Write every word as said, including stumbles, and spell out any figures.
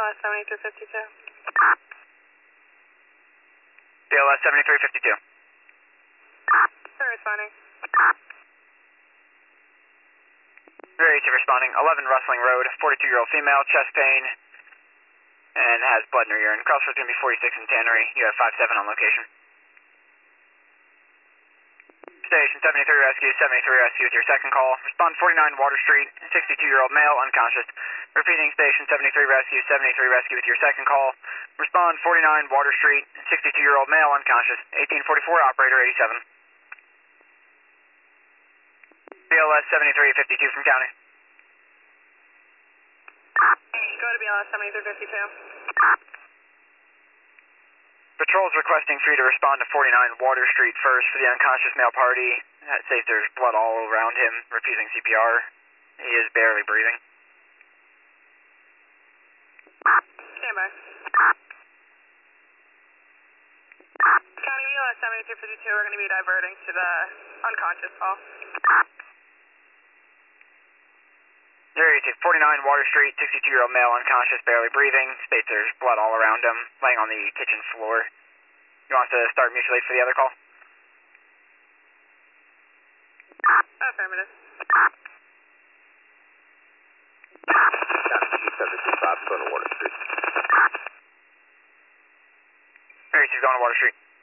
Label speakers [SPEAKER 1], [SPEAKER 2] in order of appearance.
[SPEAKER 1] S seventy-three fifty-two.
[SPEAKER 2] B L S seventy-three fifty-two.
[SPEAKER 1] Sir, responding.
[SPEAKER 2] Very easy responding. eleven Rustling Road, forty-two-year-old female, chest pain, and has blood in her urine. Crossroads going to be forty-six in Tannery. You have five seven on location. Station seventy-three Rescue, seventy-three Rescue with your second call. Respond forty-nine Water Street, sixty-two-year-old male, unconscious. Repeating Station seventy-three Rescue, seventy-three Rescue with your second call. Respond forty-nine Water Street, sixty-two-year-old male, unconscious. eighteen forty-four, operator eighty-seven. B L S seventy-three fifty-two from county.
[SPEAKER 1] Go to B L S seventy-three fifty-two.
[SPEAKER 2] Patrol's requesting for you to respond to forty-nine Water Street first for the unconscious male party. That says there's blood all around him, refusing C P R. He is barely breathing.
[SPEAKER 1] Stand by. County B L S seventy-three fifty-two, we're going to be diverting to the unconscious call.
[SPEAKER 2] There you see forty-nine Water Street, sixty-two-year-old male, unconscious, barely breathing. States there's blood all around him, laying on the kitchen floor. You want us to start mutual aid for the other call?
[SPEAKER 1] Affirmative.
[SPEAKER 3] seventy-two five, go to Water Street.
[SPEAKER 2] There you see, going to Water Street.